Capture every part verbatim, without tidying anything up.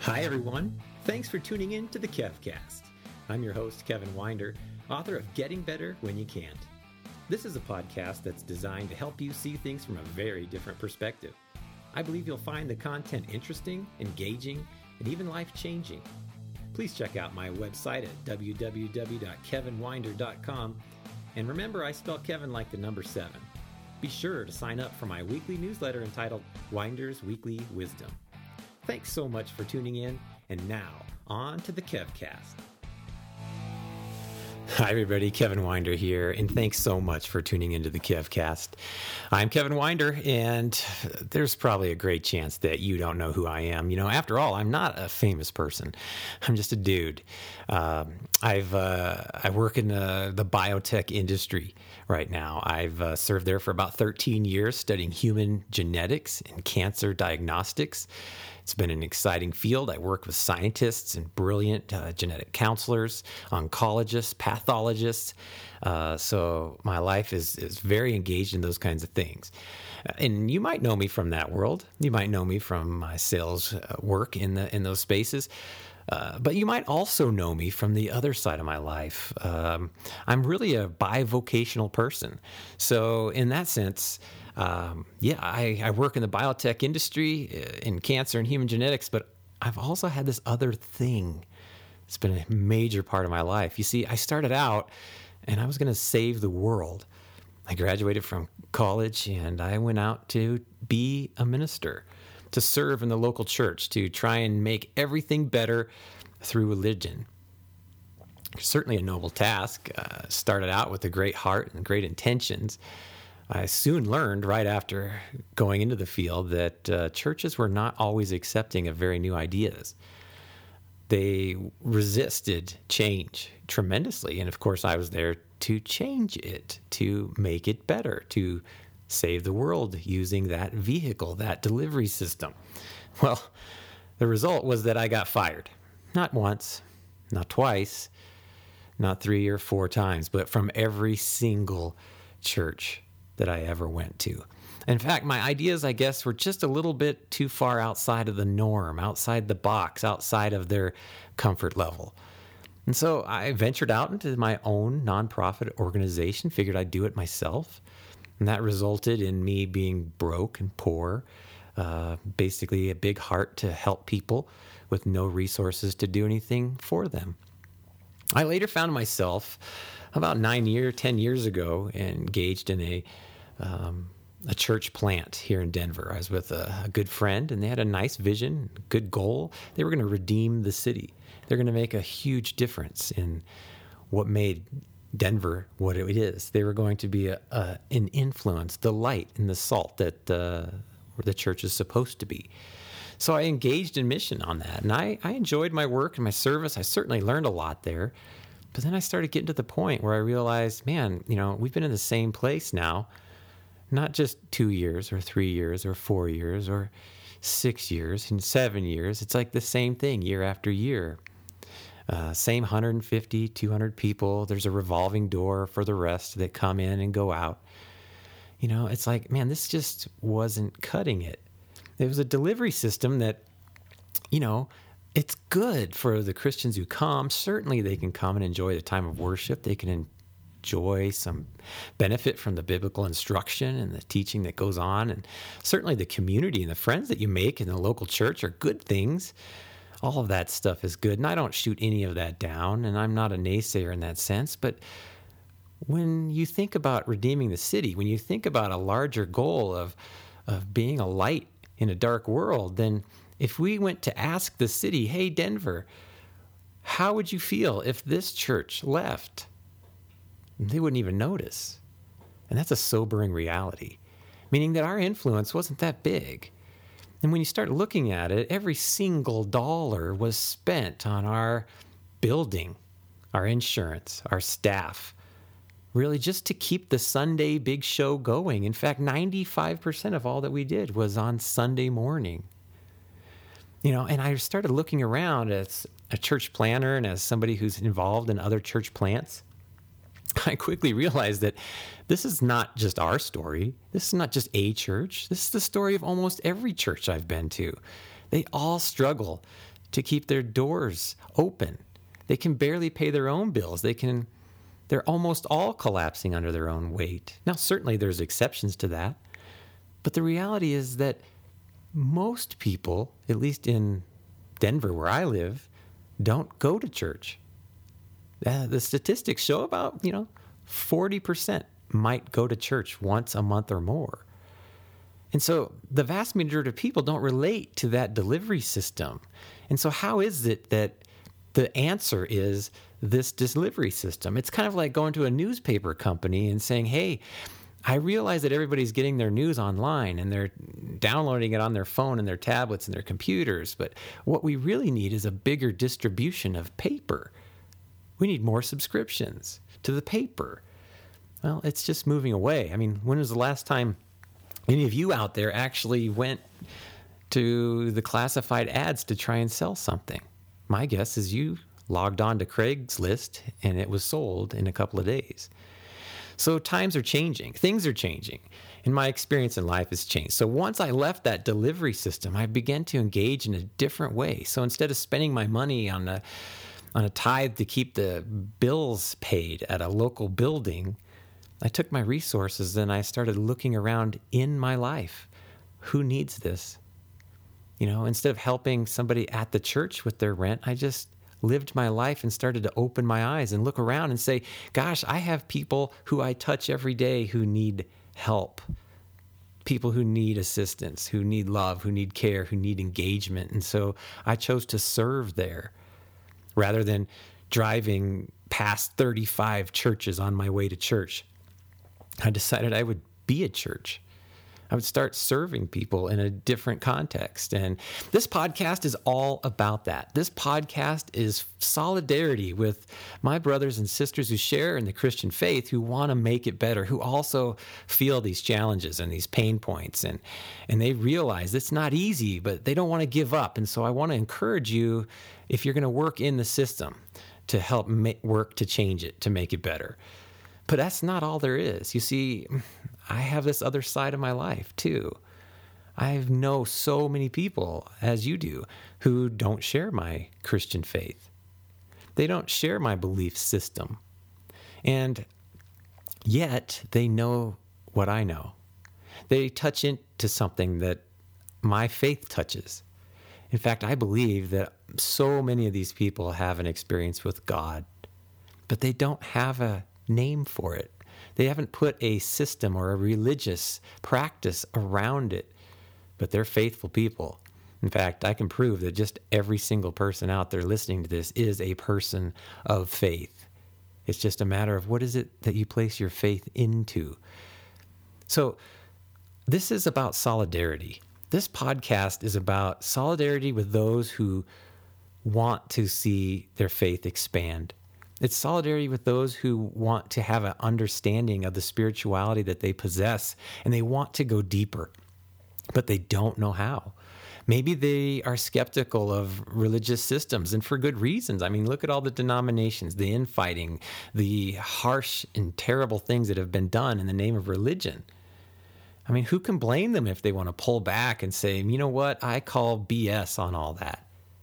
Hi, everyone. Thanks for tuning in to the KevCast. I'm your host, Kevin Winder, author of Getting Better When You Can't. This is a podcast that's designed to help you see things from a very different perspective. I believe you'll find the content interesting, engaging, and even life-changing. Please check out my website at w w w dot kevin winder dot com. And remember, I spell Kevin like the number seven. Be sure to sign up for my weekly newsletter entitled Winder's Weekly Wisdom. Thanks so much for tuning in, and now, on to the KevCast. Hi everybody, Kevin Winder here, and thanks so much for tuning into the KevCast. I'm Kevin Winder, and there's probably a great chance that you don't know who I am. You know, after all, I'm not a famous person. I'm just a dude. Um, I've uh, I work in the, the biotech industry right now. I've uh, served there for about thirteen years studying human genetics and cancer diagnostics. It's been an exciting field. I work with scientists and brilliant uh, genetic counselors, oncologists, pathologists. Uh, so my life is, is very engaged in those kinds of things. And you might know me from that world. You might know me from my sales uh, work in the in those spaces. Uh, but you might also know me from the other side of my life. Um, I'm really a bivocational person. So in that sense, Um, yeah, I, I work in the biotech industry in cancer and human genetics, but I've also had this other thing. It's been a major part of my life. You see, I started out and I was going to save the world. I graduated from college and I went out to be a minister, to serve in the local church, to try and make everything better through religion. Certainly a noble task. Uh, started out with a great heart and great intentions. I soon learned right after going into the field that uh, churches were not always accepting of very new ideas. They resisted change tremendously. And of course, I was there to change it, to make it better, to save the world using that vehicle, that delivery system. Well, the result was that I got fired. Not once, not twice, not three or four times, but from every single church that I ever went to. In fact, my ideas, I guess, were just a little bit too far outside of the norm, outside the box, outside of their comfort level. And so I ventured out into my own nonprofit organization, figured I'd do it myself. And that resulted in me being broke and poor, uh, basically a big heart to help people with no resources to do anything for them. I later found myself about nine years, ten years ago, engaged in a um, a church plant here in Denver. I was with a, a good friend, and they had a nice vision, good goal. They were going to redeem the city. They're going to make a huge difference in what made Denver what it is. They were going to be a, a, an influence, the light and the salt that uh, the church is supposed to be. So I engaged in mission on that, and I, I enjoyed my work and my service. I certainly learned a lot there. But then I started getting to the point where I realized, man, you know, we've been in the same place now, not just two years or three years or four years or six years and seven years. It's like the same thing year after year. Uh, same one hundred fifty, two hundred people. There's a revolving door for the rest that come in and go out. You know, it's like, man, this just wasn't cutting it. It was a delivery system that, you know, it's good for the Christians who come. Certainly they can come and enjoy the time of worship. They can enjoy some benefit from the biblical instruction and the teaching that goes on. And certainly the community and the friends that you make in the local church are good things. All of that stuff is good. And I don't shoot any of that down. And I'm not a naysayer in that sense. But when you think about redeeming the city, when you think about a larger goal of, of being a light in a dark world, then if we went to ask the city, hey, Denver, how would you feel if this church left? They wouldn't even notice. And that's a sobering reality, meaning that our influence wasn't that big. And when you start looking at it, every single dollar was spent on our building, our insurance, our staff, really just to keep the Sunday big show going. In fact, ninety-five percent of all that we did was on Sunday morning. You know, and I started looking around as a church planner and as somebody who's involved in other church plants. I quickly realized that this is not just our story. This is not just a church. This is the story of almost every church I've been to. They all struggle to keep their doors open. They can barely pay their own bills. They can, they're almost all collapsing under their own weight. Now, certainly there's exceptions to that, but the reality is that most people, at least in Denver where I live, don't go to church. Uh, the statistics show about, you know, forty percent might go to church once a month or more. And so the vast majority of people don't relate to that delivery system. And so how is it that the answer is this delivery system? It's kind of like going to a newspaper company and saying, hey, I realize that everybody's getting their news online and they're downloading it on their phone and their tablets and their computers. But what we really need is a bigger distribution of paper. We need more subscriptions to the paper. Well, it's just moving away. I mean, when was the last time any of you out there actually went to the classified ads to try and sell something? My guess is you logged on to Craigslist and it was sold in a couple of days. So times are changing. Things are changing. And my experience in life has changed. So once I left that delivery system, I began to engage in a different way. So instead of spending my money on a, on a tithe to keep the bills paid at a local building, I took my resources and I started looking around in my life. Who needs this? You know, instead of helping somebody at the church with their rent, I just lived my life and started to open my eyes and look around and say, gosh, I have people who I touch every day who need help. People who need assistance, who need love, who need care, who need engagement. And so I chose to serve there rather than driving past thirty-five churches on my way to church. I decided I would be a church. I would start serving people in a different context. And this podcast is all about that. This podcast is solidarity with my brothers and sisters who share in the Christian faith, who want to make it better, who also feel these challenges and these pain points. And, and they realize it's not easy, but they don't want to give up. And so I want to encourage you, if you're going to work in the system, to help make, work to change it, to make it better. But that's not all there is. You see, I have this other side of my life too. I know so many people, as you do, who don't share my Christian faith. They don't share my belief system. And yet they know what I know. They touch into something that my faith touches. In fact, I believe that so many of these people have an experience with God, but they don't have a name for it. They haven't put a system or a religious practice around it, but they're faithful people. In fact, I can prove that just every single person out there listening to this is a person of faith. It's just a matter of what is it that you place your faith into. So this is about solidarity. This podcast is about solidarity with those who want to see their faith expand. It's solidarity with those who want to have an understanding of the spirituality that they possess, and they want to go deeper, but they don't know how. Maybe they are skeptical of religious systems, and for good reasons. I mean, look at all the denominations, the infighting, the harsh and terrible things that have been done in the name of religion. I mean, who can blame them if they want to pull back and say, you know what, I call B S on all that.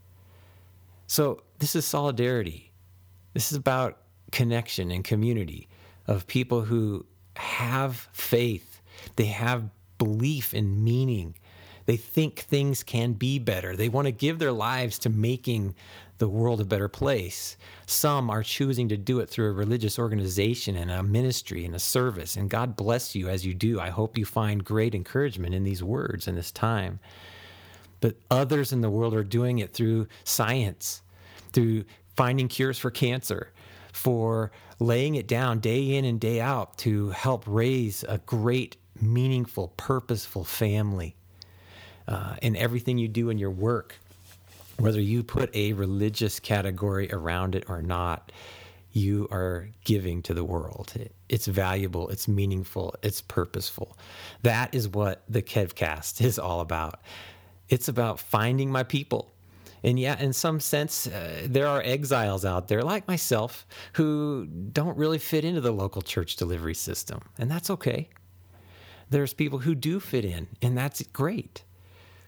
So this is solidarity. This is about connection and community of people who have faith. They have belief in meaning. They think things can be better. They want to give their lives to making the world a better place. Some are choosing to do it through a religious organization and a ministry and a service. And God bless you as you do. I hope you find great encouragement in these words in this time. But others in the world are doing it through science, through finding cures for cancer, for laying it down day in and day out to help raise a great, meaningful, purposeful family. Uh, in everything you do in your work, whether you put a religious category around it or not, you are giving to the world. It's valuable, it's meaningful, it's purposeful. That is what the KevCast is all about. It's about finding my people. And yeah, in some sense, uh, there are exiles out there like myself who don't really fit into the local church delivery system. And that's okay. There's people who do fit in, and that's great.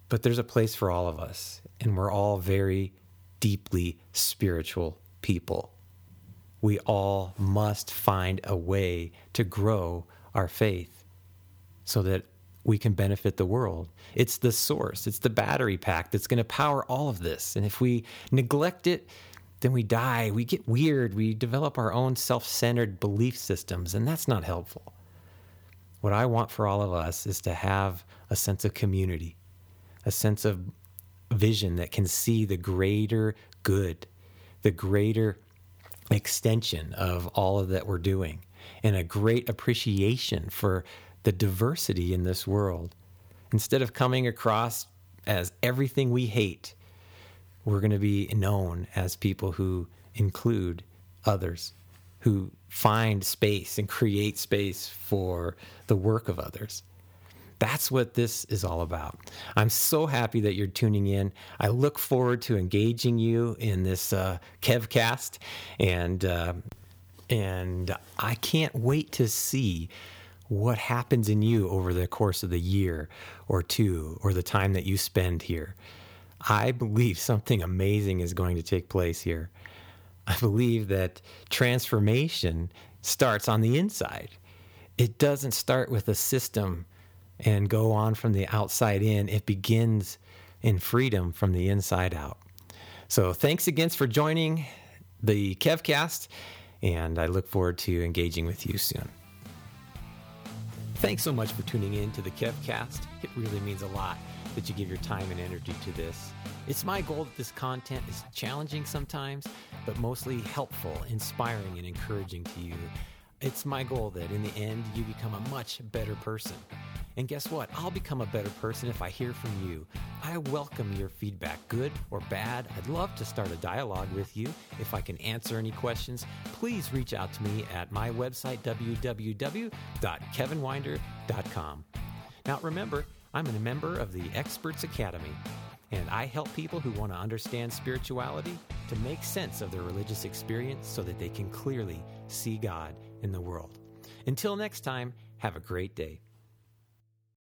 But there's a place for all of us, and we're all very deeply spiritual people. We all must find a way to grow our faith so that we can benefit the world. It's the source, it's the battery pack that's going to power all of this. And if we neglect it, then we die, we get weird, we develop our own self-centered belief systems, and that's not helpful. What I want for all of us is to have a sense of community, a sense of vision that can see the greater good, the greater extension of all of that we're doing, and a great appreciation for the diversity in this world. Instead of coming across as everything we hate, we're going to be known as people who include others, who find space and create space for the work of others. That's what this is all about. I'm so happy that you're tuning in. I look forward to engaging you in this uh, KevCast, and uh, and I can't wait to see what happens in you over the course of the year or two, or the time that you spend here. I believe something amazing is going to take place here. I believe that transformation starts on the inside. It doesn't start with a system and go on from the outside in. It begins in freedom from the inside out. So thanks again for joining the KevCast, and I look forward to engaging with you soon. Thanks so much for tuning in to the KevCast. It really means a lot that you give your time and energy to this. It's my goal that this content is challenging sometimes, but mostly helpful, inspiring, and encouraging to you. It's my goal that in the end, you become a much better person. And guess what? I'll become a better person if I hear from you. I welcome your feedback, good or bad. I'd love to start a dialogue with you. If I can answer any questions, please reach out to me at my website, w w w dot kevin winder dot com. Now remember, I'm a member of the Experts Academy, and I help people who want to understand spirituality to make sense of their religious experience so that they can clearly see God in the world. Until next time, have a great day.